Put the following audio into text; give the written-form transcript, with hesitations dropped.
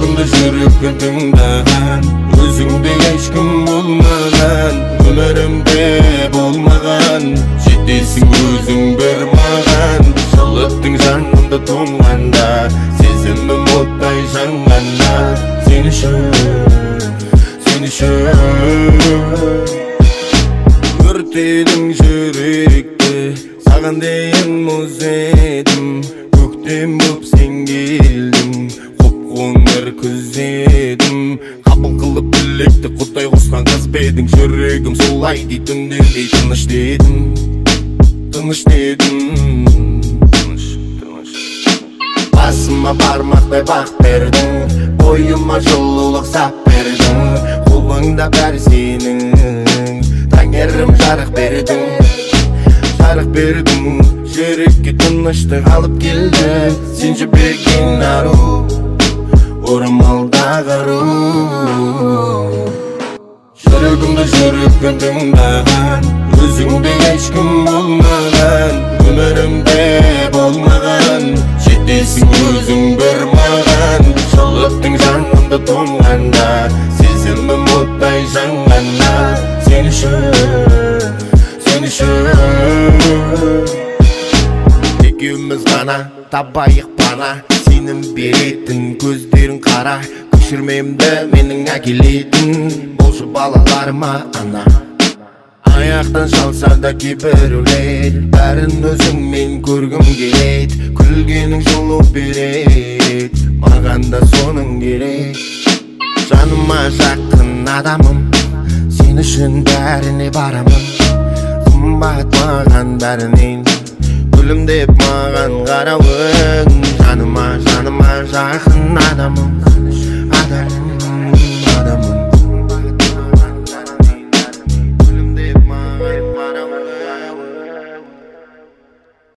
жүрегімді жүрекке тыңдаған, өзіңде ешкім болмаған, өмірімде болмаған, жетесің өзің бір маған. Жылыттың жанымды тоңғанда, сезімім оттай жанғанда, сен үшін өртедің жүректі, саған дейін мұз едім. Көктем боп сен келдің, құп-қоңыр күз едім. Қабыл қылып білекті құттай қосқан қыз ба едің. Жүрегім солай дейтіндей тыныш дедім. Басыма бармақтай бақ бердің, бойыма жылулық сап бердің. Қолыңда бәрі сенің, таңерім жарық бердің. Жүрекке тыныштық алып келді, сен жіберген ару, орамалдағы ару. Жүрегімді жүрекке тыңдаған, өзіңде ешкім болмаған, өмірімде болмаған, жетесің өзің бір маған. Жылыттың жанымды тоңғанда, сезімім оттай жанғанда, сен үшін екеуміз ғана табайық пана, сенің беретін көздерің қара. Көшірмемді менің әкелетін, болшы балаларыма ана. Аяқтан шалса да кейбіреулер, бәрін өзіңмен көргім келеді. Күлгенің жылу береді, маған да соның керек. Жаныма жақын адамым, сен үшін бәріне барамын. Қымбат маған бәрінен, гүлім деп маған қарауың. Жаныма жақын адамым,